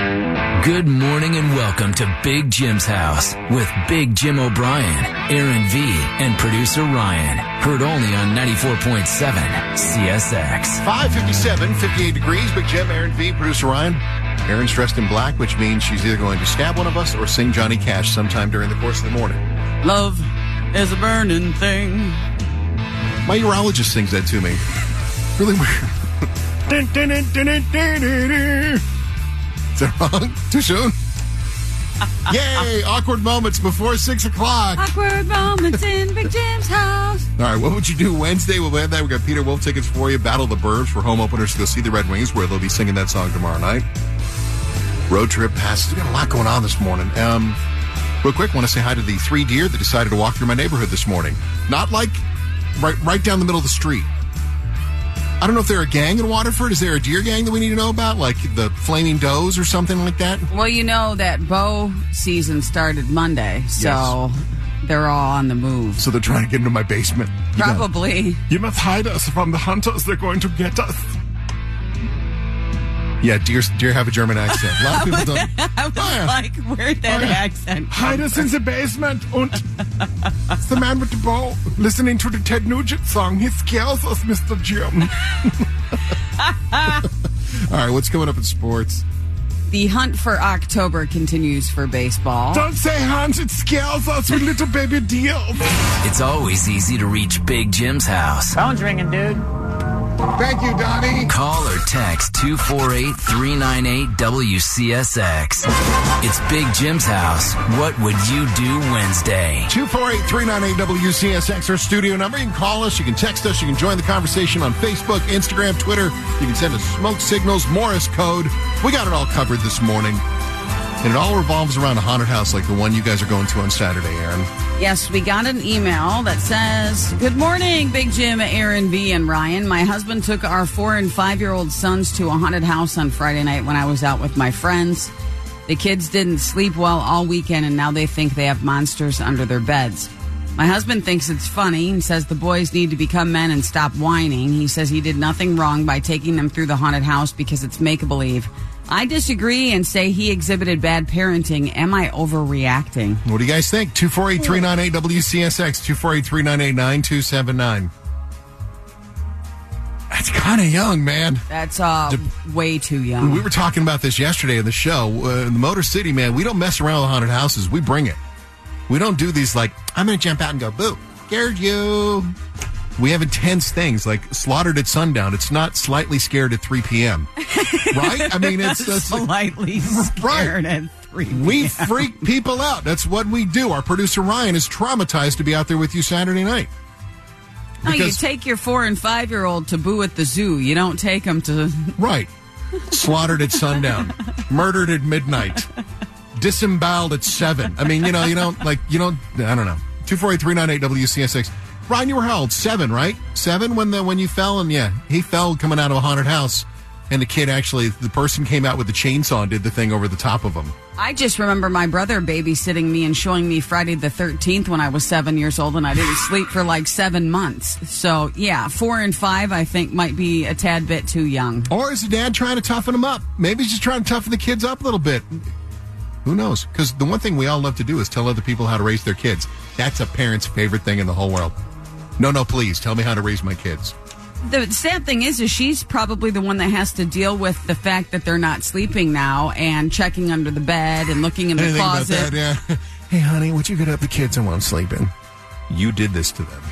Good morning and welcome to Big Jim's house with Big Jim O'Brien, Aaron V, and producer Ryan. Heard only on 94.7 CSX. 5:57, 58 degrees. Big Jim, Aaron V, producer Ryan. Aaron's dressed in black, which means she's either going to stab one of us or sing Johnny Cash sometime during the course of the morning. Love is a burning thing. My urologist sings that to me. Really weird. Is that wrong? Too soon? Yay! Awkward moments before 6 o'clock. Awkward moments in Big Jim's house. All right, what would you do Wednesday? We'll have that. We've got Peter Wolf tickets for you. Battle of the Burbs for home openers to go see the Red Wings, where they'll be singing that song tomorrow night. Road trip passes. We've got a lot going on this morning. Real quick, want to say hi to the 3 deer that decided to walk through my neighborhood this morning. Not like right down the middle of the street. I don't know if they're a gang in Waterford. Is there a deer gang that we need to know about, like the Flaming Does or something like that? Well, you know that bow season started Monday, so they're all on the move. So they're trying to get into my basement. Probably. You must hide us from the hunters. They're going to get us. Yeah, deer have a German accent. A lot of people don't. I was like, where'd that accent come Hide us in the basement. And it's the man with the bow listening to the Ted Nugent song. He scares us, Mr. Jim. All right, what's coming up in sports? The hunt for October continues for baseball. Don't say hunt. It scares us with little baby deers. It's always easy to reach Big Jim's house. Phone's ringing, dude. Thank you, Donnie. Call or text 248-398-WCSX. It's Big Jim's house. What would you do Wednesday? 248-398-WCSX, our studio number. You can call us, you can text us, you can join the conversation on Facebook, Instagram, Twitter. You can send us smoke signals, Morse code. We got it all covered this morning. And it all revolves around a haunted house like the one you guys are going to on Saturday, Aaron. Yes, we got an email that says, "Good morning, Big Jim, Aaron V, and Ryan. My husband took our 4- and 5-year-old sons to a haunted house on Friday night when I was out with my friends. The kids didn't sleep well all weekend, and now they think they have monsters under their beds. My husband thinks it's funny and says the boys need to become men and stop whining. He says he did nothing wrong by taking them through the haunted house because it's make-believe. I disagree and say he exhibited bad parenting. Am I overreacting?" What do you guys think? 248-398-WCSX, 248-398-9279. That's kind of young, man. That's way too young. We were talking about this yesterday in the show. In the Motor City, man, we don't mess around with haunted houses. We bring it. We don't do these like, I'm going to jump out and go, boo, scared you. We have intense things like Slaughtered at Sundown. It's not Slightly Scared at 3 p.m. Right? I mean, it's slightly scared at 3 p.m. We freak people out. That's what we do. Our producer Ryan is traumatized to be out there with you Saturday night. No, you take your 4- and 5-year-old to Boo at the Zoo. You don't take them to... Right. Slaughtered at sundown. Murdered at midnight. Disemboweled at 7. I mean, you don't, I don't know. 248-398-WCSX. Ryan, you were how old? 7, right? 7 when you fell? And yeah, he fell coming out of a haunted house. And the person came out with the chainsaw and did the thing over the top of him. I just remember my brother babysitting me and showing me Friday the 13th when I was 7 years old, and I didn't sleep for like 7 months. So, yeah, 4 and 5, I think, might be a tad bit too young. Or is the dad trying to toughen him up? Maybe he's just trying to toughen the kids up a little bit. Who knows? Because the one thing we all love to do is tell other people how to raise their kids. That's a parent's favorite thing in the whole world. No, please, tell me how to raise my kids. The sad thing is she's probably the one that has to deal with the fact that they're not sleeping now and checking under the bed and looking in the closet. About that, yeah. Hey, honey, what you get up the kids and won't sleep in? You did this to them.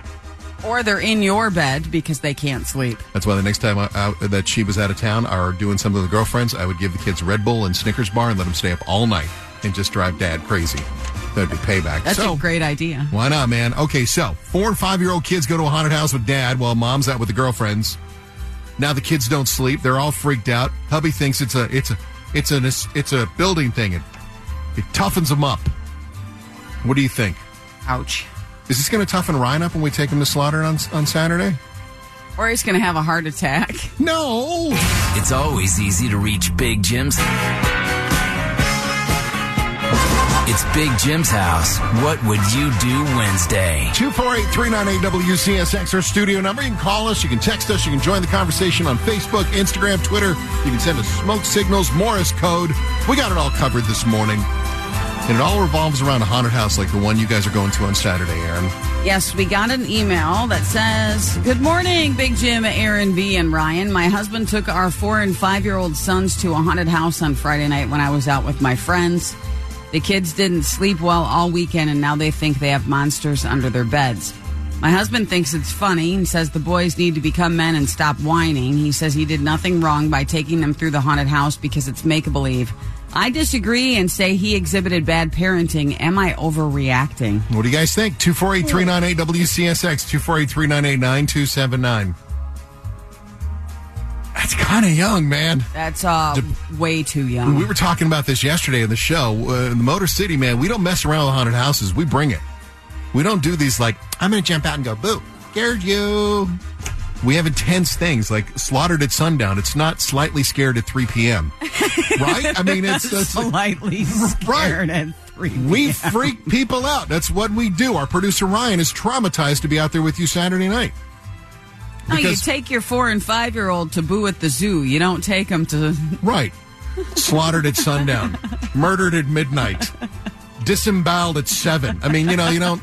Or they're in your bed because they can't sleep. That's why the next time that she was out of town or doing something with the girlfriends, I would give the kids Red Bull and Snickers bar and let them stay up all night and just drive Dad crazy. That'd be payback. That's a great idea. Why not, man? Okay, so 4- and 5-year-old kids go to a haunted house with Dad while Mom's out with the girlfriends. Now the kids don't sleep. They're all freaked out. Hubby thinks it's a building thing. It toughens them up. What do you think? Ouch. Is this going to toughen Ryan up when we take him to Slaughter on Saturday? Or he's going to have a heart attack. No. It's always easy to reach Big Jim's. It's Big Jim's house. What would you do Wednesday? 248-398-WCSX, our studio number. You can call us, you can text us, you can join the conversation on Facebook, Instagram, Twitter. You can send us smoke signals, Morse code. We got it all covered this morning. And it all revolves around a haunted house like the one you guys are going to on Saturday, Aaron. Yes, we got an email that says, "Good morning, Big Jim, Aaron V, and Ryan. My husband took our 4- and 5-year-old sons to a haunted house on Friday night when I was out with my friends. The kids didn't sleep well all weekend, and now they think they have monsters under their beds. My husband thinks it's funny and says the boys need to become men and stop whining. He says he did nothing wrong by taking them through the haunted house because it's make-believe. I disagree and say he exhibited bad parenting. Am I overreacting?" What do you guys think? 248-398-WCSX, 248-398-9279. That's kind of young, man. That's way too young. We were talking about this yesterday in the show. In the Motor City, man, we don't mess around with haunted houses. We bring it. We don't do these like, I'm going to jump out and go, boo, scared you. We have intense things like Slaughtered at Sundown. It's not Slightly Scared at 3 p.m. Right? I mean, it's slightly scared at 3 p.m. We freak people out. That's what we do. Our producer Ryan is traumatized to be out there with you Saturday night. No, you take your 4- and 5-year-old to Boo at the Zoo. You don't take them to... Right. Slaughtered at sundown. Murdered at midnight. Disemboweled at 7. I mean, I don't know.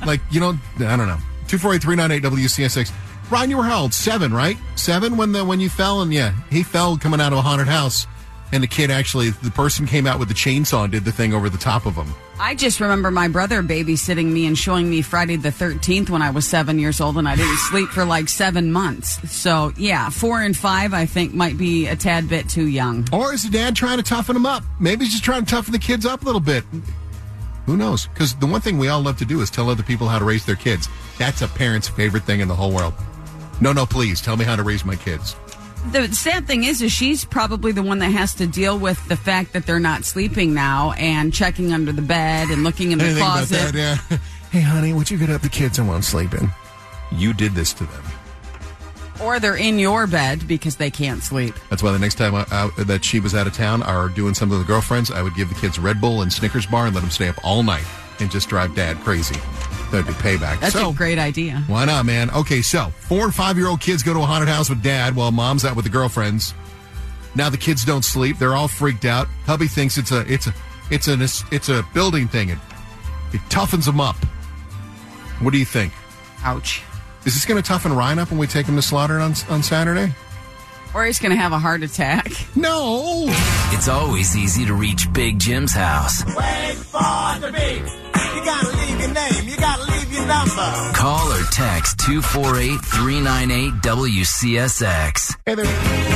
248-398-WCSX. Ryan, you were how old? 7, right? 7 when you fell? And yeah, he fell coming out of a haunted house. And the person came out with the chainsaw and did the thing over the top of him. I just remember my brother babysitting me and showing me Friday the 13th when I was 7 years old, and I didn't sleep for like 7 months. So, yeah, 4 and 5, I think, might be a tad bit too young. Or is the dad trying to toughen him up? Maybe he's just trying to toughen the kids up a little bit. Who knows? Because the one thing we all love to do is tell other people how to raise their kids. That's a parent's favorite thing in the whole world. No, please, tell me how to raise my kids. The sad thing is she's probably the one that has to deal with the fact that they're not sleeping now and checking under the bed and looking in the closet. About that, yeah. Hey, honey, would you get up the kids and won't sleep in? You did this to them. Or they're in your bed because they can't sleep. That's why the next time that she was out of town or doing something with the girlfriends, I would give the kids Red Bull and Snickers bar and let them stay up all night and just drive Dad crazy. That'd be payback. That's a great idea. Why not, man? Okay, so 4- and 5-year-old kids go to a haunted house with Dad while Mom's out with the girlfriends. Now the kids don't sleep. They're all freaked out. Hubby thinks it's a building thing. It toughens them up. What do you think? Ouch. Is this going to toughen Ryan up when we take him to Slaughter on Saturday? Or he's going to have a heart attack. No. It's always easy to reach Big Jim's house. Wait for the beat. You gotta leave your name. You gotta leave your number. Call or text 248-398-WCSX. Hey there.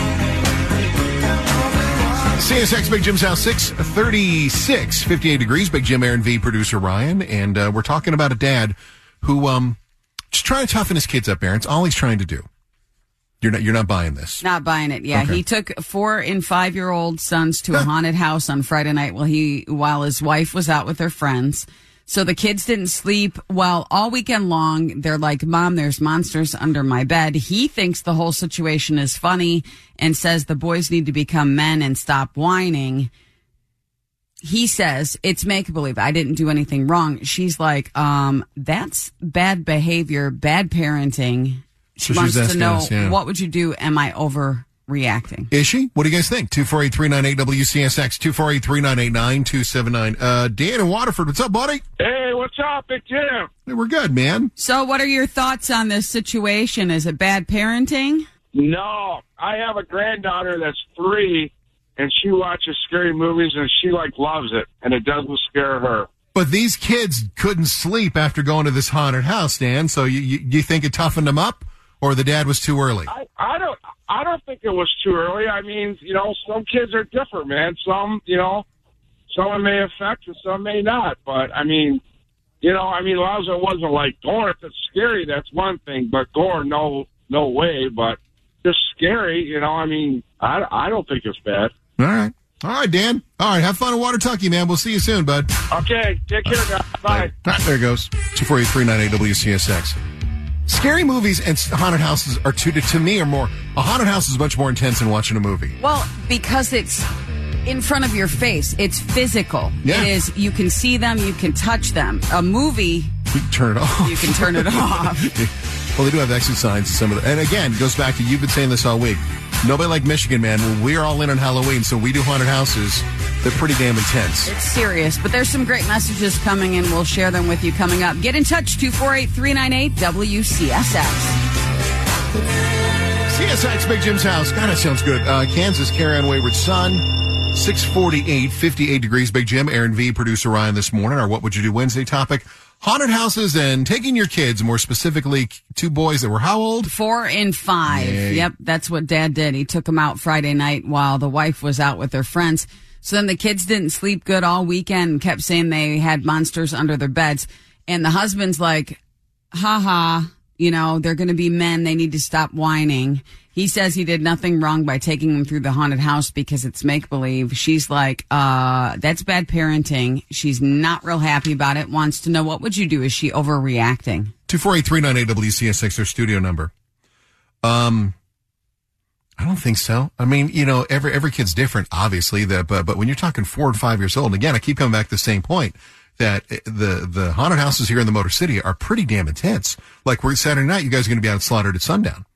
CSX Big Jim's house, 636, 58 degrees. Big Jim, Aaron V, producer Ryan. And we're talking about a dad who just trying to toughen his kids up, Aaron. It's all he's trying to do. You're not buying this. Not buying it. Yeah, okay. He took 4- and 5-year-old sons to a haunted house on Friday night while his wife was out with her friends. So the kids didn't sleep well all weekend long. They're like, Mom, there's monsters under my bed. He thinks the whole situation is funny and says the boys need to become men and stop whining. He says it's make-believe. I didn't do anything wrong. She's like, that's bad behavior, bad parenting. She wants to know, what would you do? Am I overreacting? Is she? What do you guys think? 248-398-WCSX, 248-398-9279. Dan in Waterford, what's up, buddy? Hey, what's up, Big Jim? Hey, we're good, man. So what are your thoughts on this situation? Is it bad parenting? No, I have a granddaughter that's 3, and she watches scary movies, and she, loves it, and it doesn't scare her. But these kids couldn't sleep after going to this haunted house, Dan, so you think it toughened them up? Or the dad was too early? I don't think it was too early. I mean, some kids are different, man. Some it may affect and some may not. But as long as it wasn't like gore, if it's scary, that's one thing. But gore, no way. But just scary, I don't think it's bad. All right, Dan. All right, have fun in Watertucky, man. We'll see you soon, bud. Okay, take care, guys. Bye. There it goes. 248-398-WCSX. Scary movies and haunted houses are to me are more. A haunted house is much more intense than watching a movie. Well, because it's in front of your face. It's physical. Yeah. It is. You can see them. You can touch them. A movie, You can turn it off. you can turn it off. Well, they do have exit signs. And again, it goes back to, you've been saying this all week. Nobody like Michigan, man. We're all in on Halloween, so we do haunted houses. They're pretty damn intense. It's serious, but there's some great messages coming in. We'll share them with you coming up. Get in touch, 248-398-WCSX. CSX, Big Jim's house. God, that sounds good. Kansas, Carry On Wayward Son. 648, 58 degrees. Big Jim, Aaron V, producer Ryan this morning. Our What Would You Do Wednesday topic. Haunted houses and taking your kids, more specifically, two boys that were how old? 4 and 5. Yay. Yep, that's what Dad did. He took them out Friday night while the wife was out with their friends. So then the kids didn't sleep good all weekend and kept saying they had monsters under their beds. And the husband's like, ha, they're going to be men. They need to stop whining. He says he did nothing wrong by taking them through the haunted house because it's make-believe. She's like, that's bad parenting. She's not real happy about it, wants to know, what would you do? Is she overreacting? 248-398-WCSX, their studio number. I don't think so. I mean, every kid's different, obviously, but when you're talking 4 and 5 years old, and again, I keep coming back to the same point, that the haunted houses here in the Motor City are pretty damn intense. Like, we're Saturday night, you guys are going to be out slaughtered at sundown.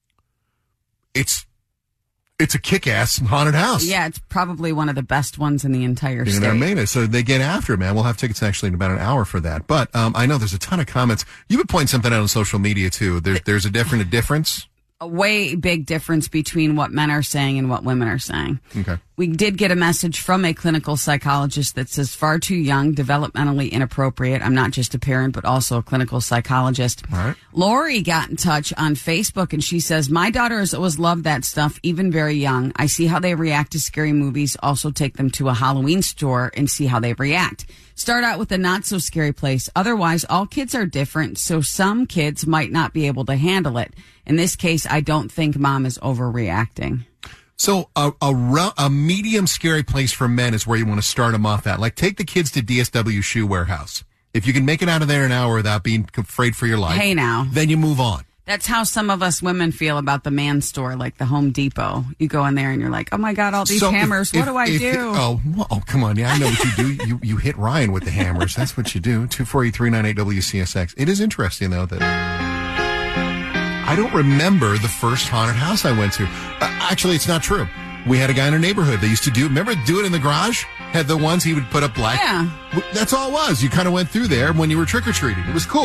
It's a kick-ass haunted house. Yeah, it's probably one of the best ones in the entire state. Made so they get after it, man. We'll have tickets actually in about an hour for that. But I know there's a ton of comments. You've been pointing something out on social media, too. There's a difference. A way big difference between what men are saying and what women are saying. Okay. We did get a message from a clinical psychologist that says far too young, developmentally inappropriate. I'm not just a parent, but also a clinical psychologist. All right. Lori got in touch on Facebook and she says, my daughter has always loved that stuff, even very young. I see how they react to scary movies. Also take them to a Halloween store and see how they react. Start out with a not so scary place. Otherwise, all kids are different, so some kids might not be able to handle it. In this case, I don't think mom is overreacting. So a medium scary place for men is where you want to start them off at. Like, take the kids to DSW Shoe Warehouse. If you can make it out of there in an hour without being afraid for your life, hey now, then you move on. That's how some of us women feel about the man store, like the Home Depot. You go in there and you're like, oh my God, all these hammers. What do I do? Come on. Yeah, I know what you do. You hit Ryan with the hammers. That's what you do. 248-398-WCSX. It is interesting, though, that I don't remember the first haunted house I went to. Actually, it's not true. We had a guy in our neighborhood that used to do it in the garage? Had the ones he would put up black. Yeah. That's all it was. You kind of went through there when you were trick-or-treating. It was cool.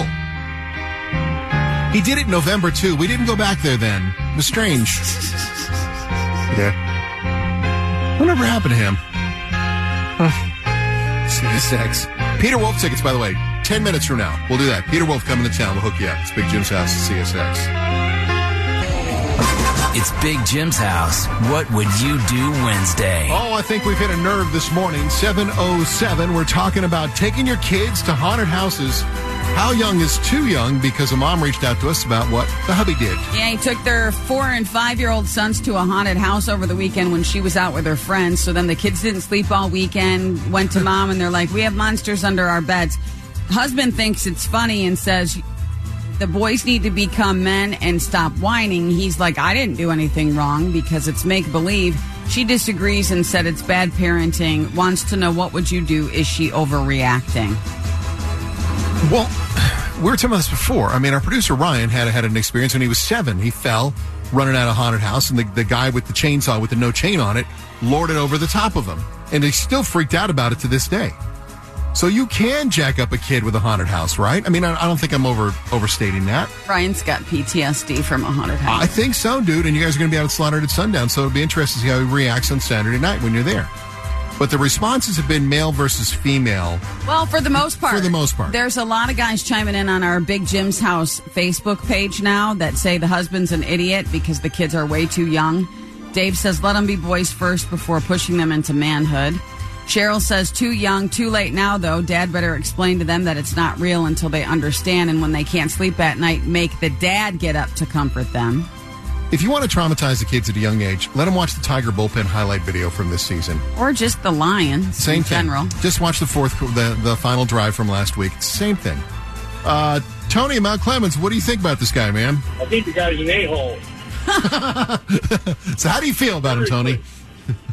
He did it in November, too. We didn't go back there then. It was strange. Yeah. Whatever happened to him? CSX. Peter Wolf tickets, by the way. 10 minutes from now. We'll do that. Peter Wolf coming to town. We'll hook you up. It's Big Jim's house at CSX. It's Big Jim's house. What would you do Wednesday? Oh, I think we've hit a nerve this morning. 7:07. We're talking about taking your kids to haunted houses. How young is too young? Because a mom reached out to us about what the hubby did. Yeah, he took their 4 and 5-year-old sons to a haunted house over the weekend when she was out with her friends. So then the kids didn't sleep all weekend, went to mom, and they're like, we have monsters under our beds. Husband thinks it's funny and says the boys need to become men and stop whining. He's like, I didn't do anything wrong because it's make-believe. She disagrees and said it's bad parenting, wants to know, what would you do? Is she overreacting? Well, we were talking about this before. I mean, our producer Ryan had an experience when he was 7. He fell running out of a haunted house, and the guy with the chainsaw with the no chain on it lorded over the top of him. And he's still freaked out about it to this day. So you can jack up a kid with a haunted house, right? I mean, I don't think I'm overstating that. Ryan's got PTSD from a haunted house. I think so, dude. And you guys are going to be out at Slaughtered at sundown, so it'll be interesting to see how he reacts on Saturday night when you're there. But the responses have been male versus female. Well, for the most part. For the most part. There's a lot of guys chiming in on our Big Jim's House Facebook page now that say the husband's an idiot because the kids are way too young. Dave says, let them be boys first before pushing them into manhood. Cheryl says, too young, too late now, though. Dad better explain to them that it's not real until they understand. And when they can't sleep at night, make the dad get up to comfort them. If you want to traumatize the kids at a young age, let them watch the Tiger bullpen highlight video from this season. Or just the Lions Same in thing. general. Just watch the final drive from last week. Same thing. Tony, Mount Clemens, what do you think about this guy, man? I think the guy's an a-hole. So how do you feel about him, Tony?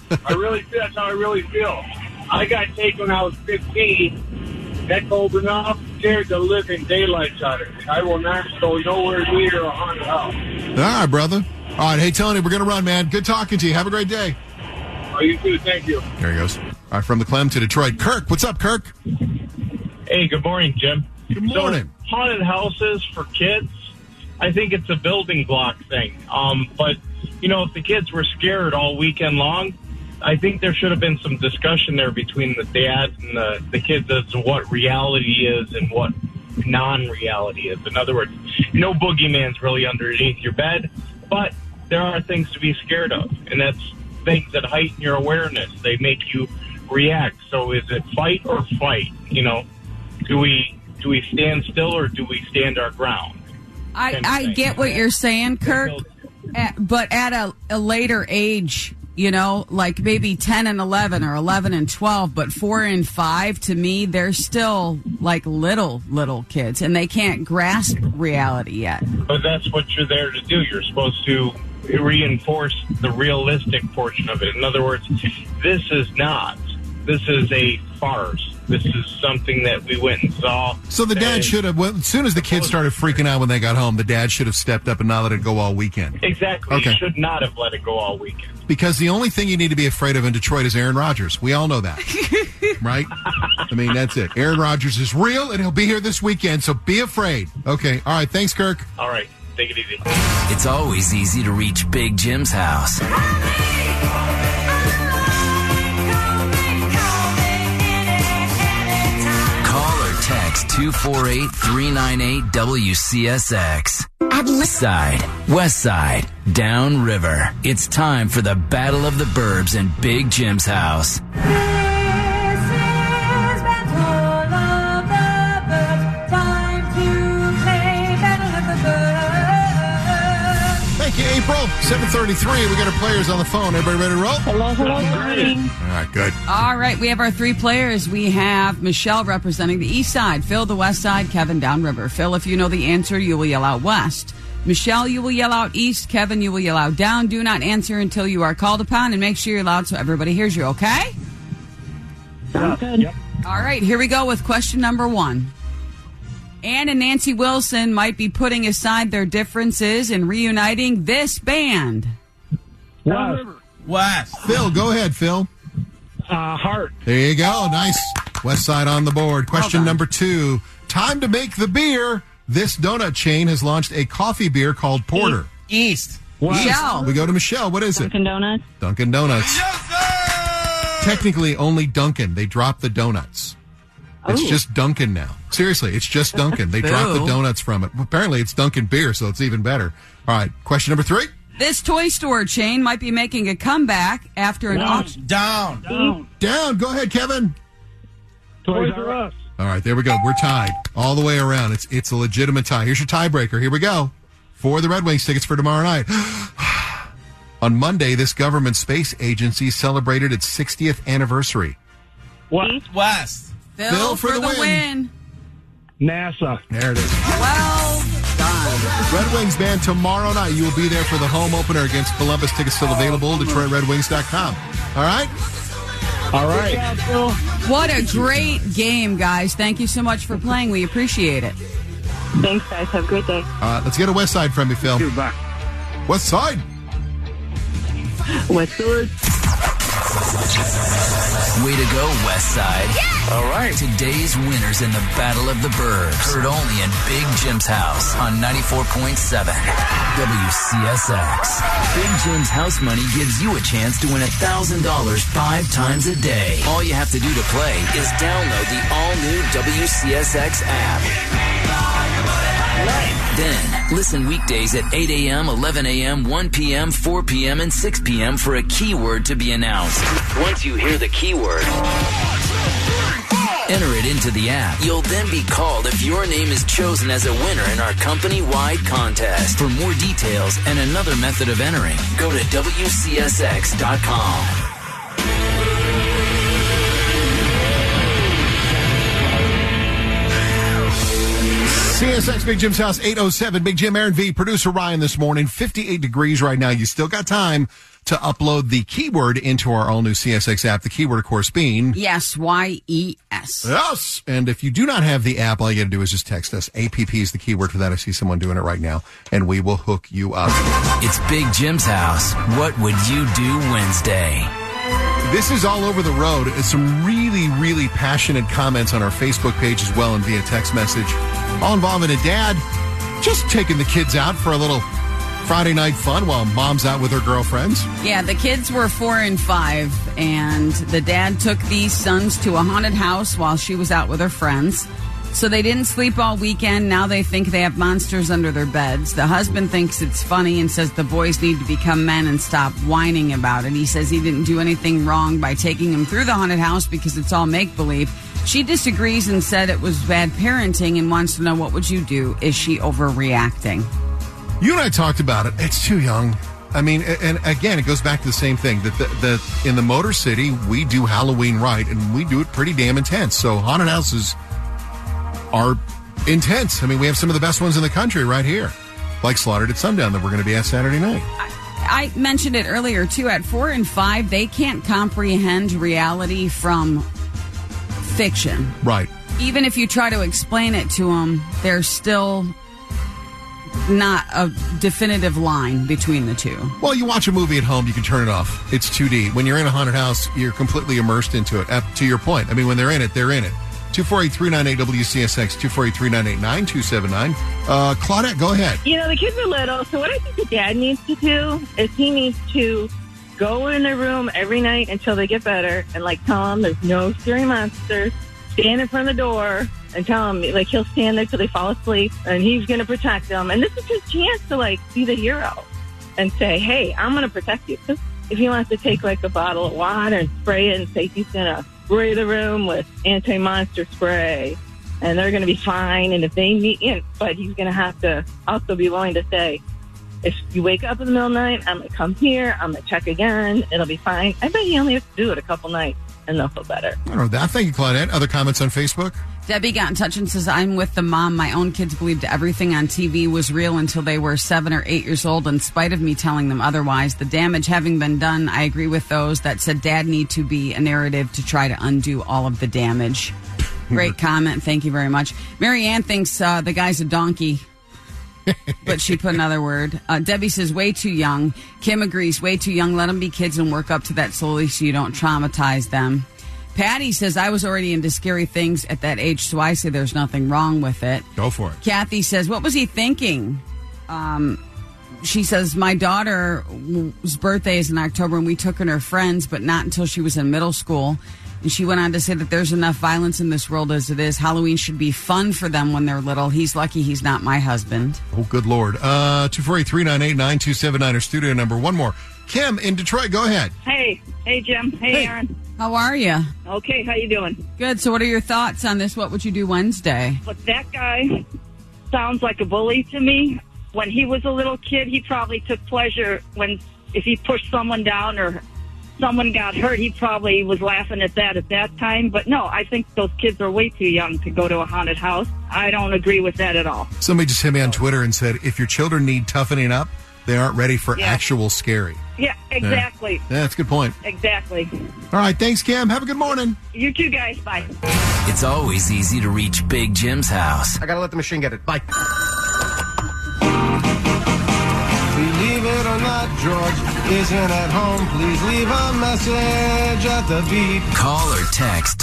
That's how I really feel. I got taken when I was 15. That's old enough, scared the living daylights out of me. I will not go nowhere near a haunted house. All right, brother. All right, hey, Tony, we're going to run, man. Good talking to you. Have a great day. Oh, you too. Thank you. There he goes. All right, from the Clem to Detroit. Kirk, what's up, Kirk? Hey, good morning, Jim. Good morning. So, haunted houses for kids, I think it's a building block thing. But, if the kids were scared all weekend long, I think there should have been some discussion there between the dad and the kids as to what reality is and what non-reality is. In other words, no boogeyman's really underneath your bed, but there are things to be scared of, and that's things that heighten your awareness. They make you react. So is it fight or fight? Do we stand still or do we stand our ground? I get what you're saying, Kirk, but at a later age, like maybe 10 and 11 or 11 and 12, but 4 and 5, to me, they're still like little kids, and they can't grasp reality yet. But that's what you're there to do. You're supposed to reinforce the realistic portion of it. In other words, this is a farce. This is something that we went and saw. So the dad should have, as soon as the kids started freaking out when they got home, the dad should have stepped up and not let it go all weekend. Exactly. Okay. You should not have let it go all weekend. Because the only thing you need to be afraid of in Detroit is Aaron Rodgers. We all know that. Right? I mean, that's it. Aaron Rodgers is real, and he'll be here this weekend, so be afraid. Okay. All right. Thanks, Kirk. All right. Take it easy. It's always easy to reach Big Jim's house. Text 248-398-WCSX. East Side, West Side, Down River. It's time for the Battle of the Burbs in Big Jim's house. Thank you, April. 7:33. We got our players on the phone. Everybody ready to roll? Hello. Good morning. All right, good. All right, we have our 3 players. We have Michelle representing the East Side, Phil the West Side, Kevin downriver. Phil, if you know the answer, you will yell out West. Michelle, you will yell out East. Kevin, you will yell out down. Do not answer until you are called upon, and make sure you're loud so everybody hears you, okay? Sounds good. Yep. All right, here we go with question number 1. Ann and Nancy Wilson might be putting aside their differences and reuniting this band. West. Phil, go ahead, Phil. Heart. There you go. Nice. West Side on the board. Question number 2. Time to make the beer. This donut chain has launched a coffee beer called Porter. East. Michelle. We go to Michelle. What is Dunkin' Donuts. it? Dunkin' Donuts. Yes, sir! Technically, only Dunkin'. They dropped the donuts. It's just Dunkin' now. Seriously, it's just Dunkin'. They dropped the donuts from it. Apparently, it's Dunkin' beer, so it's even better. All right, question number 3. This toy store chain might be making a comeback after an auction. Down. Down. Go ahead, Kevin. Toys R Us. All right, there we go. We're tied all the way around. It's a legitimate tie. Here's your tiebreaker. Here we go. For the Red Wings tickets for tomorrow night. On Monday, this government space agency celebrated its 60th anniversary. West. Phil for the win. NASA. There it is. Well done. Red Wings band tomorrow night. You will be there for the home opener against Columbus. Tickets still available. DetroitRedWings.com. All right? All right. What a great game, guys. Thank you so much for playing. We appreciate it. Thanks, guys. Have a great day. Let's get a West Side from you, Phil. Bye. West Side. West Side. Way to go, West Side. Yes! All right. Today's winners in the Battle of the Burbs. Heard only in Big Jim's house on 94.7 WCSX. Big Jim's house money gives you a chance to win $1,000 5 times a day. All you have to do to play is download the all-new WCSX app. Then, listen weekdays at 8 a.m., 11 a.m., 1 p.m., 4 p.m., and 6 p.m. for a keyword to be announced. Once you hear the keyword, enter it into the app. You'll then be called if your name is chosen as a winner in our company-wide contest. For more details and another method of entering, go to WCSX.com. CSX Big Jim's house, 807. Big Jim, Aaron V, producer Ryan this morning. 58 degrees right now. You still got time to upload the keyword into our all-new CSX app. The keyword, of course, being... Yes, Y-E-S. Yes. And if you do not have the app, all you got to do is just text us. APP is the keyword for that. I see someone doing it right now, and we will hook you up. It's Big Jim's house. What would you do Wednesday? This is all over the road. It's some really, really passionate comments on our Facebook page as well and via text message. All involving a dad just taking the kids out for a little Friday night fun while mom's out with her girlfriends. Yeah, the kids were 4 and 5, and the dad took these sons to a haunted house while she was out with her friends. So they didn't sleep all weekend. Now they think they have monsters under their beds. The husband thinks it's funny and says the boys need to become men and stop whining about it. He says he didn't do anything wrong by taking them through the haunted house because it's all make-believe. She disagrees and said it was bad parenting and wants to know, what would you do? Is she overreacting? You and I talked about it. It's too young. I mean, and again, it goes back to the same thing. That in the Motor City, we do Halloween right, and we do it pretty damn intense. So haunted houses are intense. I mean, we have some of the best ones in the country right here, like Slaughtered at Sundown that we're going to be at Saturday night. I mentioned it earlier, too. At 4 and 5, they can't comprehend reality from fiction. Right. Even if you try to explain it to them, there's still not a definitive line between the two. Well, you watch a movie at home, you can turn it off. It's 2D. When you're in a haunted house, you're completely immersed into it. To your point. I mean, when they're in it, they're in it. 248-398-WCSX, 248-398-9279. Claudette, go ahead. You know, the kids are little, so what I think the dad needs to do is he needs to go in their room every night until they get better and, like, tell them there's no scary monsters. Stand in front of the door and tell them, like, he'll stand there till they fall asleep and he's going to protect them. And this is his chance to, like, be the hero and say, hey, I'm going to protect you. Because if he wants to take, like, a bottle of water and spray it and say he's going to spray the room with anti-monster spray and they're going to be fine. And if they need, but he's going to have to also be willing to say, if you wake up in the middle of the night, I'm going to come here, I'm going to check again, it'll be fine. I bet you only have to do it a couple nights and they'll feel better. I don't know that. Thank you, Claudette. Other comments on Facebook? Debbie got in touch and says, I'm with the mom. My own kids believed everything on TV was real until they were 7 or 8 years old, in spite of me telling them otherwise. The damage having been done, I agree with those that said dad need to be a narrative to try to undo all of the damage. Great comment. Thank you very much. Mary Ann thinks the guy's a donkey, but she put another word. Debbie says, way too young. Kim agrees, way too young. Let them be kids and work up to that slowly so you don't traumatize them. Patty says, I was already into scary things at that age, so I say there's nothing wrong with it. Go for it. Kathy says, what was he thinking? She says, my daughter's birthday is in October, and we took her and her friends, but not until she was in middle school. And she went on to say that there's enough violence in this world as it is. Halloween should be fun for them when they're little. He's lucky he's not my husband. Oh, good Lord. 248-398-9279, our studio number. One more. Kim in Detroit, go ahead. Hey Jim. Hey, Aaron. How are you? Okay, how you doing? Good. So what are your thoughts on this? What would you do Wednesday? But that guy sounds like a bully to me. When he was a little kid, he probably took pleasure if he pushed someone down or someone got hurt, he probably was laughing at that time. But no, I think those kids are way too young to go to a haunted house. I don't agree with that at all. Somebody just hit me on Twitter and said, if your children need toughening up, they aren't ready for actual scary. Yeah, exactly. Yeah, that's a good point. Exactly. All right, thanks, Cam. Have a good morning. You too, guys. Bye. It's always easy to reach Big Jim's house. I gotta let the machine get it. Bye. Believe it or not, George isn't at home. Please leave a message at the beep. Call or text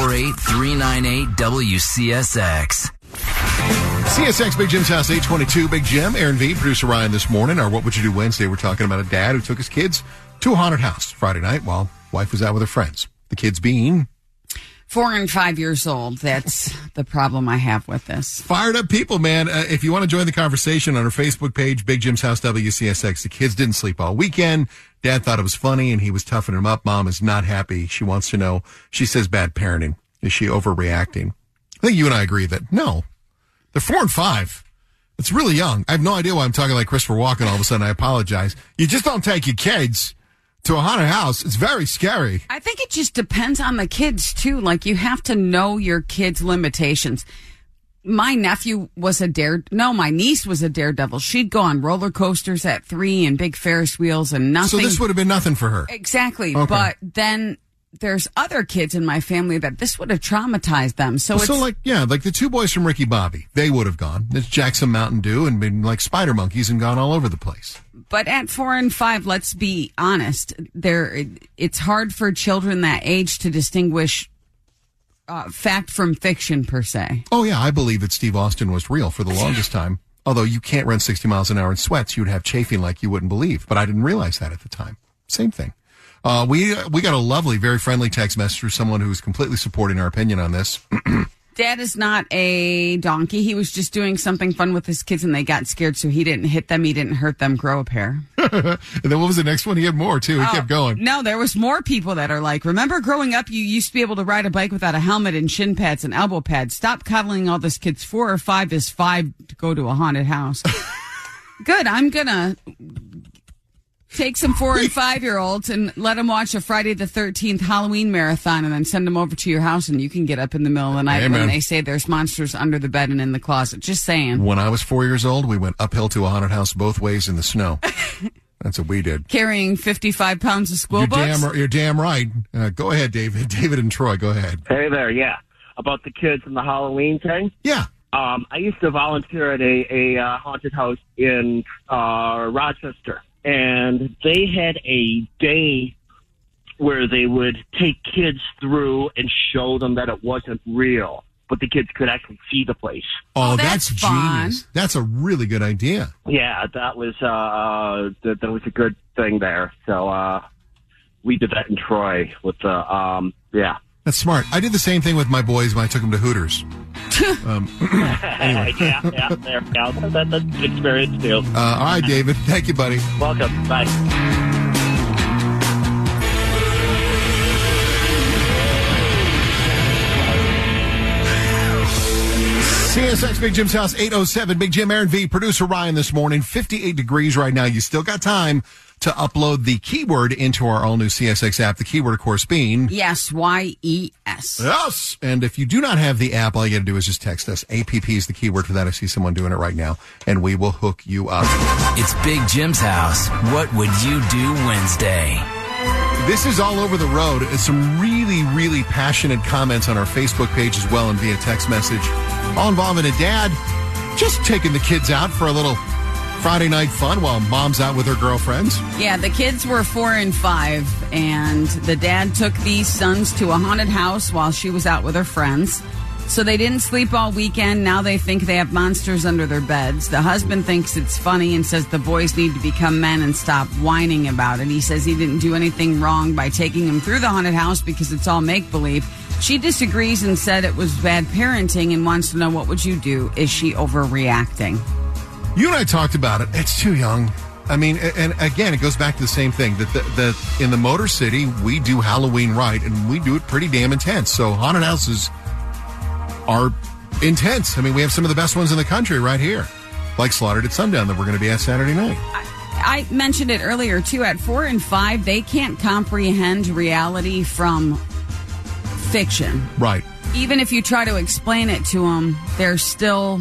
248-398-WCSX. CSX Big Jim's house, 822. Big Jim, Aaron V, producer Ryan this morning. Our What Would You Do Wednesday, we're talking about a dad who took his kids to a haunted house Friday night while wife was out with her friends. The kids being 4 and 5 years old. That's the problem I have with this. Fired up people, man. If you want to join the conversation on our Facebook page, Big Jim's house, WCSX. The kids didn't sleep all weekend. Dad thought it was funny and he was toughening them up. Mom is not happy. She wants to know, she says bad parenting. Is she overreacting? I think you and I agree that no. They're 4 and 5. It's really young. I have no idea why I'm talking like Christopher Walken all of a sudden. I apologize. You just don't take your kids to a haunted house. It's very scary. I think it just depends on the kids, too. Like, you have to know your kids' limitations. My nephew was my niece was a daredevil. She'd go on roller coasters at 3 and big Ferris wheels and nothing. So this would have been nothing for her. Exactly. Okay. But then there's other kids in my family that this would have traumatized them. So like the two boys from Ricky Bobby, they would have gone. It's Jackson Mountain Dew and been like spider monkeys and gone all over the place. But at 4 and 5, let's be honest, it's hard for children that age to distinguish fact from fiction, per se. Oh, yeah, I believe that Steve Austin was real for the longest time. Although you can't run 60 miles an hour in sweats, you'd have chafing like you wouldn't believe. But I didn't realize that at the time. Same thing. We got a lovely, very friendly text message from someone who's completely supporting our opinion on this. Dad is not a donkey. He was just doing something fun with his kids and they got scared, so he didn't hit them. He didn't hurt them. Grow a pair. And then what was the next one? He had more, too. He kept going. No, there was more people that are like, remember growing up, you used to be able to ride a bike without a helmet and shin pads and elbow pads. Stop coddling all this kids. 4 or 5 is 5 to go to a haunted house. Good. I'm going to take some 4 and 5-year-olds and let them watch a Friday the 13th Halloween marathon and then send them over to your house and you can get up in the middle of the night when they say there's monsters under the bed and in the closet. Just saying. When I was 4 years old, we went uphill to a haunted house both ways in the snow. That's what we did. Carrying 55 pounds of school books? You're damn right. Go ahead, David. David and Troy, go ahead. Hey there, yeah. About the kids and the Halloween thing? Yeah. I used to volunteer at a haunted house in Rochester. And they had a day where they would take kids through and show them that it wasn't real, but the kids could actually see the place. Oh, that's genius. That's a really good idea. Yeah, that was a good thing there. So we did that in Troy with the That's smart. I did the same thing with my boys when I took them to Hooters. Anyway. yeah, there we go. That's an experience too. All right, David. Thank you, buddy. Welcome. Bye. CSX Big Jim's house, 807. Big Jim, Aaron V, producer Ryan this morning. 58 degrees right now. You still got time to upload the keyword into our all-new CSX app. The keyword, of course, being... Yes, Y-E-S. Yes! And if you do not have the app, all you got to do is just text us. APP is the keyword for that. I see someone doing it right now, and we will hook you up. It's Big Jim's house. What would you do Wednesday? This is all over the road. It's some really, really passionate comments on our Facebook page as well and via text message. All involving a dad just taking the kids out for a little Friday night fun while mom's out with her girlfriends. Yeah, the kids were 4 and 5, and the dad took these sons to a haunted house while she was out with her friends. So they didn't sleep all weekend. Now they think they have monsters under their beds. The husband thinks it's funny and says the boys need to become men and stop whining about it. He says he didn't do anything wrong by taking them through the haunted house because it's all make-believe. She disagrees and said it was bad parenting and wants to know, what would you do? Is she overreacting? You and I talked about it. It's too young. I mean, and again, it goes back to the same thing, that in the Motor City, we do Halloween right, and we do it pretty damn intense. So haunted houses are intense. I mean, we have some of the best ones in the country right here, like Slaughtered at Sundown that we're going to be at Saturday night. I mentioned it earlier, too. At 4 and 5, they can't comprehend reality from fiction. Right. Even if you try to explain it to them, there's still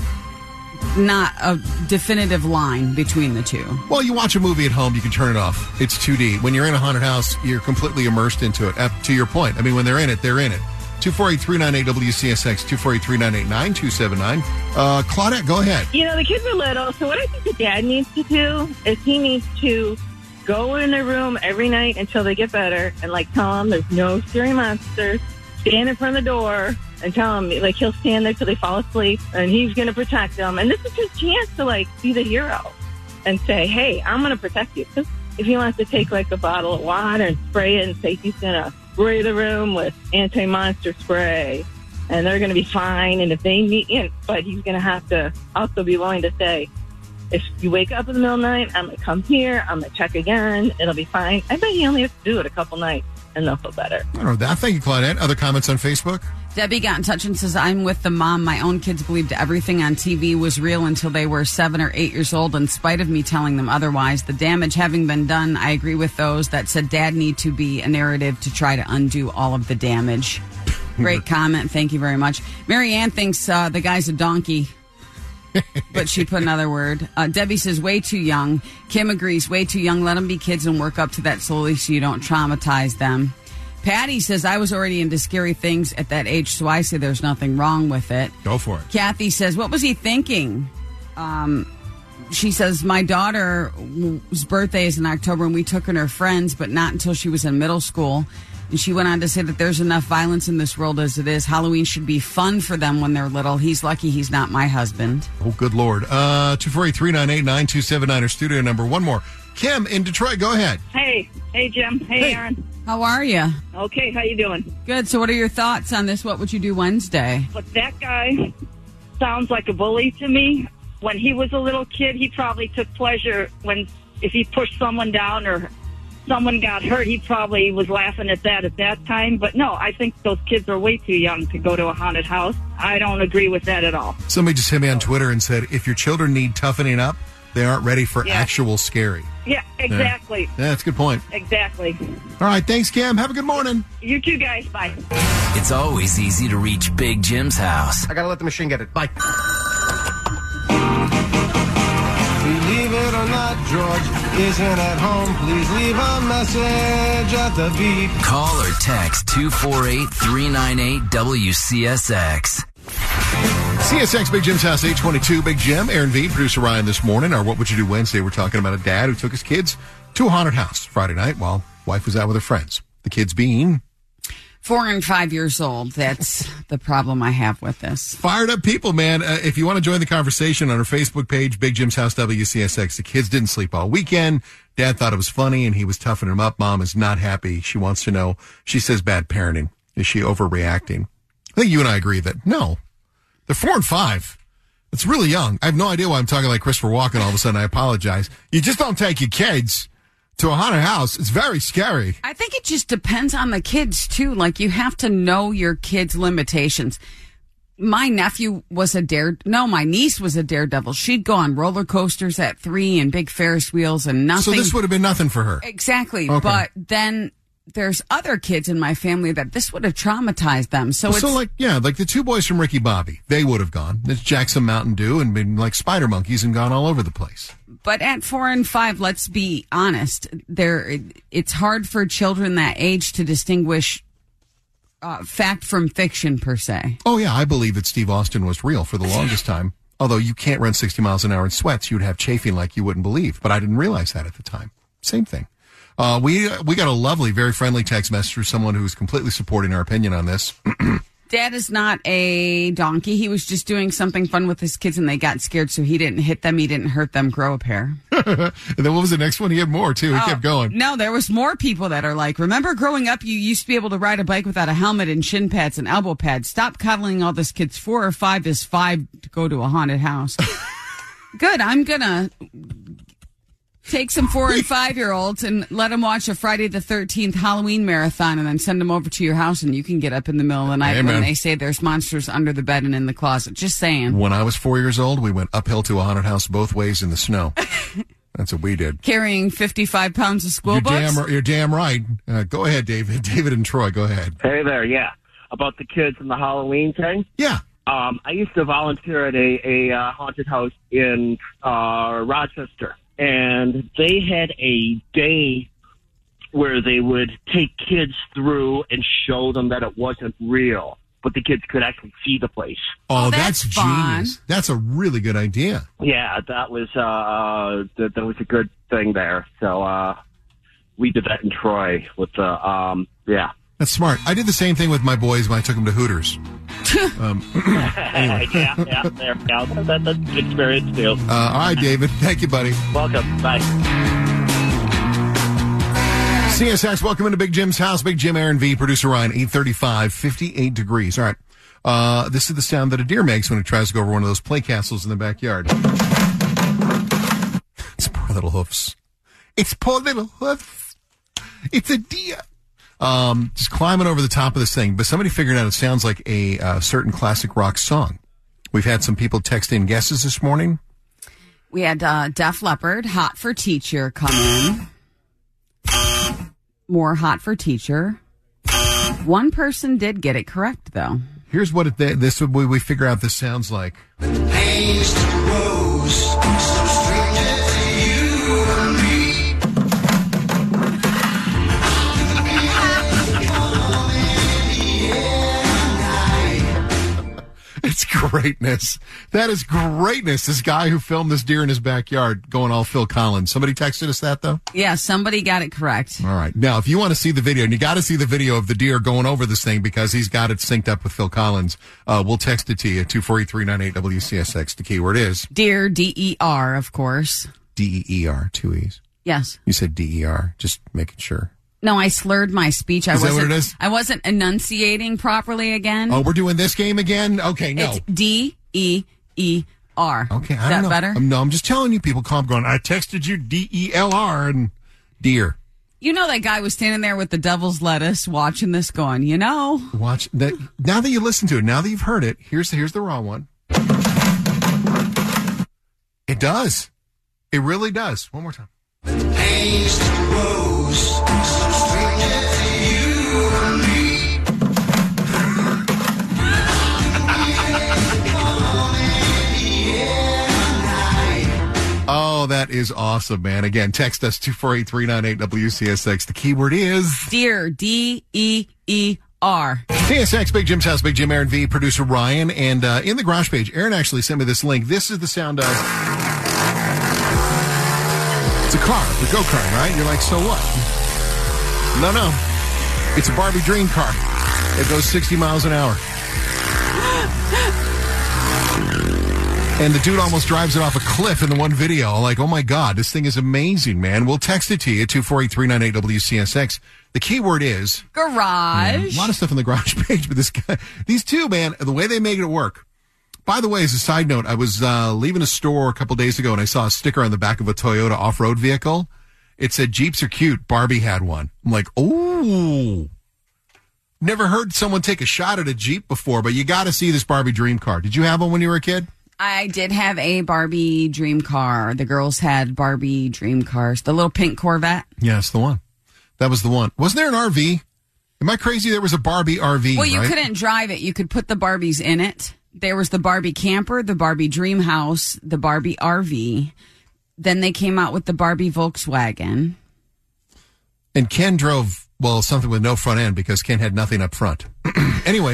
not a definitive line between the two. Well, you watch a movie at home, you can turn it off. It's 2D. When you're in a haunted house, you're completely immersed into it. To your point, I mean, when they're in it, they're in it. 248-398-WCSX, 248-398-9279. Claudette, go ahead. You know, the kids are little, so what I think the dad needs to do is he needs to go in their room every night until they get better and, like, tell them there's no scary monsters. Stand in front of the door and tell them, like, he'll stand there till they fall asleep and he's going to protect them. And this is his chance to, like, be the hero and say, hey, I'm going to protect you. Because if he wants to take, like, a bottle of water and spray it and say he's going to spray the room with anti-monster spray and they're going to be fine. And if they need, but he's going to have to also be willing to say, if you wake up in the middle of the night, I'm going to come here, I'm going to check again, it'll be fine. I bet you only have to do it a couple nights and they'll feel better. I don't know that. Thank you, Claudette. Other comments on Facebook? Debbie got in touch and says, I'm with the mom. My own kids believed everything on TV was real until they were 7 or 8 years old, in spite of me telling them otherwise. The damage having been done, I agree with those that said dad need to be a narrative to try to undo all of the damage. Great comment. Thank you very much. Mary Ann thinks the guy's a donkey, but she put another word. Debbie says way too young. Kim agrees, way too young. Let them be kids and work up to that slowly so you don't traumatize them. Patty says, I was already into scary things at that age, so I say there's nothing wrong with it. Go for it. Kathy says, what was he thinking? She says, my daughter's birthday is in October, and we took her and her friends, but not until she was in middle school. And she went on to say that there's enough violence in this world as it is. Halloween should be fun for them when they're little. He's lucky he's not my husband. Oh, good Lord. 248-398-9279, our studio number. One more. Kim in Detroit, go ahead. Hey Jim. Hey, Aaron. How are you? Okay, how you doing? Good. So what are your thoughts on this? What would you do Wednesday? But that guy sounds like a bully to me. When he was a little kid, he probably took pleasure if he pushed someone down or someone got hurt, he probably was laughing at that time. But no, I think those kids are way too young to go to a haunted house. I don't agree with that at all. Somebody just hit me on Twitter and said, if your children need toughening up, they aren't ready for actual scary. Yeah, exactly. Yeah, that's a good point. Exactly. All right, thanks, Kim. Have a good morning. You too, guys. Bye. It's always easy to reach Big Jim's house. I gotta let the machine get it. Bye. Believe it or not, George isn't at home. Please leave a message at the beep. Call or text 248-398-WCSX. CSX Big Jim's house, 822. Big Jim, Aaron V, producer Ryan this morning. Our What Would You Do Wednesday, we're talking about a dad who took his kids to a haunted house Friday night while wife was out with her friends. The kids being 4 and 5 years old. That's the problem I have with this. Fired up people, man. If you want to join the conversation on our Facebook page, Big Jim's House WCSX, the kids didn't sleep all weekend. Dad thought it was funny, and he was toughing them up. Mom is not happy. She wants to know, she says bad parenting. Is she overreacting? I think you and I agree that no. They're 4 and 5. It's really young. I have no idea why I'm talking like Christopher Walken all of a sudden. I apologize. You just don't take your kids to a haunted house. It's very scary. I think it just depends on the kids, too. Like, you have to know your kids' limitations. My nephew was my niece was a daredevil. She'd go on roller coasters at 3 and big Ferris wheels and nothing. So this would have been nothing for her. Exactly. Okay. But then there's other kids in my family that this would have traumatized them. So like the two boys from Ricky Bobby, they would have gone. It's Jackson Mountain Dew and been like spider monkeys and gone all over the place. But at 4 and 5, let's be honest, it's hard for children that age to distinguish fact from fiction, per se. Oh, yeah, I believe that Steve Austin was real for the longest time. Although you can't run 60 miles an hour in sweats, you'd have chafing like you wouldn't believe. But I didn't realize that at the time. Same thing. We got a lovely, very friendly text message from someone who's completely supporting our opinion on this. Dad is not a donkey. He was just doing something fun with his kids and they got scared, so he didn't hit them. He didn't hurt them. Grow a pair. And then what was the next one? He had more, too. He kept going. No, there was more people that are like, remember growing up, you used to be able to ride a bike without a helmet and shin pads and elbow pads. Stop coddling all this kids. 4 or 5 is 5 to go to a haunted house. Good. I'm going to take some 4 and 5-year-olds and let them watch a Friday the 13th Halloween marathon and then send them over to your house and you can get up in the middle of the night when they say there's monsters under the bed and in the closet. Just saying. When I was 4 years old, we went uphill to a haunted house both ways in the snow. That's what we did. Carrying 55 pounds of school books? You're damn right. Go ahead, David. David and Troy, go ahead. Hey there, yeah. About the kids and the Halloween thing? Yeah. I used to volunteer at a haunted house in Rochester. And they had a day where they would take kids through and show them that it wasn't real, but the kids could actually see the place. Oh, that's genius. That's a really good idea. Yeah, that was a good thing there. So we did that in Troy with the yeah. That's smart. I did the same thing with my boys when I took them to Hooters. Anyway. yeah, there. Yeah, that's an experience too. All right, David. Thank you, buddy. Welcome. Bye. CSX, welcome into Big Jim's house. Big Jim, Aaron V, producer Ryan, 835, 58 degrees. All right. This is the sound that a deer makes when it tries to go over one of those play castles in the backyard. It's poor little hoofs. It's poor little hoofs. It's a deer. Just climbing over the top of this thing. But somebody figured out it sounds like a certain classic rock song. We've had some people text in guesses this morning. We had Def Leppard, Hot for Teacher, come in. More Hot for Teacher. One person did get it correct, though. Here's what we figure out this sounds like. Pains to rose, so stranger to you and me. It's greatness. That is greatness. This guy who filmed this deer in his backyard going all Phil Collins. Somebody texted us that, though? Yeah, somebody got it correct. All right. Now, if you want to see the video, and you got to see the video of the deer going over this thing because he's got it synced up with Phil Collins, we'll text it to you, 248-398-WCSX. The keyword is... Deer, D-E-R, of course. D-E-E-R, 2 E's. Yes. You said D-E-R, just making sure. No, I slurred my speech. Is that what it is? I wasn't enunciating properly again. Oh, we're doing this game again? Okay, no. It's D-E-E-R. Okay, I Is don't know. that better? No, I'm just telling you, people call going, I texted you D-E-L-R and deer. You know that guy was standing there with the devil's lettuce watching this going, Watch that. Now that you listen to it, now that you've heard it, here's the raw one. It does. It really does. One more time. Pains to rose, so stranger to you and me. Oh, that is awesome, man. Again, text us 248-398-WCSX. The keyword is... Deer, D-E-E-R. CSX, Big Jim's House, Big Jim, Aaron V, producer Ryan. And in the garage page, Aaron actually sent me this link. This is the sound of... It's a car, the go-kart, right? You're like, so what? No. It's a Barbie dream car. It goes 60 miles an hour. And the dude almost drives it off a cliff in the one video. Like, oh my God, this thing is amazing, man. We'll text it to you, 248-398-WCSX. The keyword is... Garage. A lot of stuff on the garage page, but these two, man, the way they make it work. By the way, as a side note, I was leaving a store a couple days ago and I saw a sticker on the back of a Toyota off-road vehicle. It said, Jeeps are cute. Barbie had one. I'm like, oh. Never heard someone take a shot at a Jeep before, but you got to see this Barbie dream car. Did you have one when you were a kid? I did have a Barbie dream car. The girls had Barbie dream cars. The little pink Corvette. Yeah, it's the one. That was the one. Wasn't there an RV? Am I crazy? There was a Barbie RV, Well, you right? couldn't drive it. You could put the Barbies in it. There was the Barbie camper, the Barbie dream house, the Barbie RV. Then they came out with the Barbie Volkswagen. And Ken drove, well, something with no front end because Ken had nothing up front. Anyway,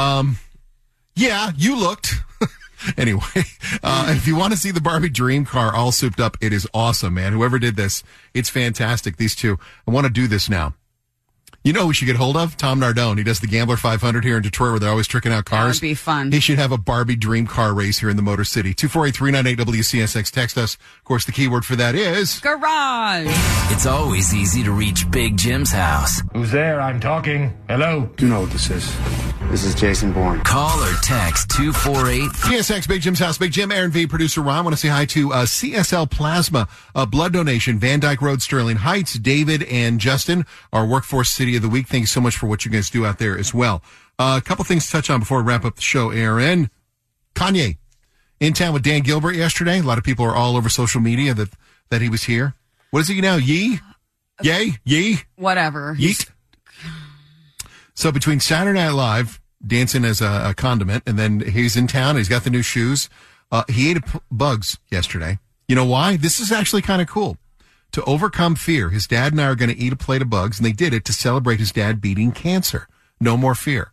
yeah, you looked. Anyway, if you want to see the Barbie dream car all souped up, it is awesome, man. Whoever did this, it's fantastic. These two, I want to do this now. You know who we should get hold of? Tom Nardone. He does the Gambler 500 here in Detroit where they're always tricking out cars. That would be fun. He should have a Barbie dream car race here in the Motor City. 248-398-WCSX. Text us. Of course, the keyword for that is... Garage. It's always easy to reach Big Jim's house. Who's there? I'm talking. Hello? You know what this is. This is Jason Bourne. Call or text 248... CSX, Big Jim's house. Big Jim, Aaron V, producer Ron. I want to say hi to CSL Plasma, blood donation, Van Dyke Road, Sterling Heights. David and Justin, our Workforce City of the Week. Thank you so much for what you guys do out there as well. A couple things to touch on before we wrap up the show, Aaron. Kanye in town with Dan Gilbert yesterday. A lot of people are all over social media that he was here. What is he now? Yee? Yay? Yee? Whatever. Yeet? So between Saturday Night Live, dancing as a condiment, and then he's in town, he's got the new shoes. He ate bugs yesterday. You know why? This is actually kind of cool. To overcome fear, his dad and I are going to eat a plate of bugs, and they did it to celebrate his dad beating cancer. No more fear.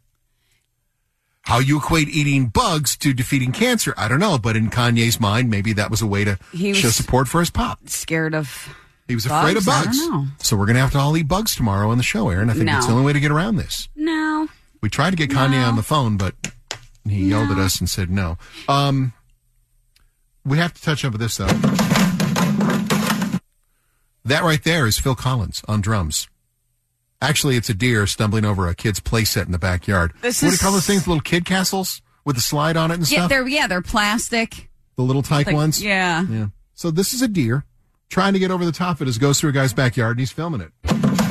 How you equate eating bugs to defeating cancer, I don't know, but in Kanye's mind, maybe that was a way to show support for his pop. Scared of He was afraid of bugs. I don't know. So we're going to have to all eat bugs tomorrow on the show, Aaron. I think that's the only way to get around this. No. We tried to get Kanye on the phone, but he yelled at us and said no. We have to touch up with this, though. That right there is Phil Collins on drums. Actually, it's a deer stumbling over a kid's play set in the backyard. What do you call those things? Little kid castles with a slide on it and stuff? They're plastic. The little tyke ones? Yeah. So this is a deer trying to get over the top of it as it goes through a guy's backyard, and he's filming it.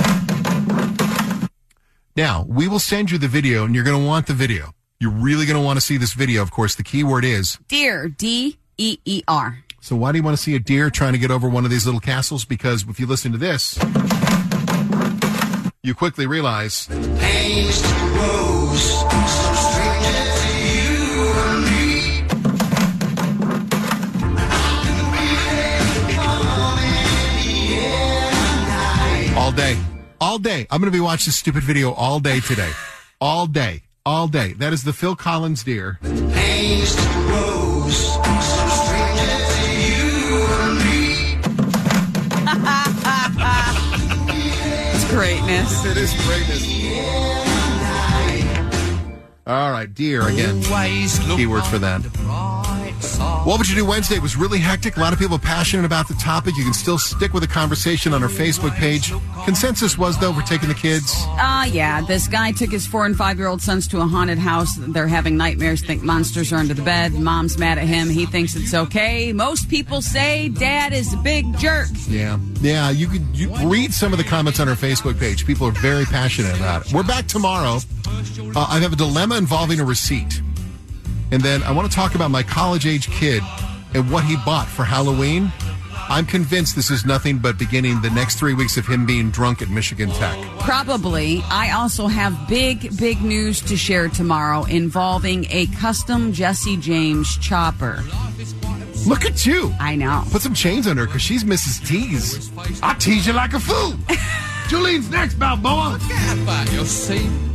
Now, we will send you the video, and you're going to want the video. You're really going to want to see this video. Of course, the keyword is... Deer, D-E-E-R. So why do you want to see a deer trying to get over one of these little castles? Because if you listen to this, you quickly realize Pains to woes, some stranger to you and me. all day. I'm going to be watching this stupid video all day today. All day. That is the Phil Collins Deer. Pains to woes, some stranger to you and me. It's greatness. It is greatness. All right, deer again. Keywords for that. What would you do Wednesday? It was really hectic. A lot of people passionate about the topic. You can still stick with the conversation on our Facebook page. Consensus was, though, we're taking the kids. Yeah. This guy took his 4- and 5-year-old sons to a haunted house. They're having nightmares, think monsters are under the bed. Mom's mad at him. He thinks it's okay. Most people say Dad is a big jerk. Yeah. You read some of the comments on our Facebook page. People are very passionate about it. We're back tomorrow. I have a dilemma involving a receipt. And then I want to talk about my college-age kid and what he bought for Halloween. I'm convinced this is nothing but beginning the next 3 weeks of him being drunk at Michigan Tech. Probably. I also have big news to share tomorrow involving a custom Jesse James chopper. Look at you. I know. Put some chains on her because she's Mrs. Tease. I tease you like a fool. Julian's next, Balboa. By your seat.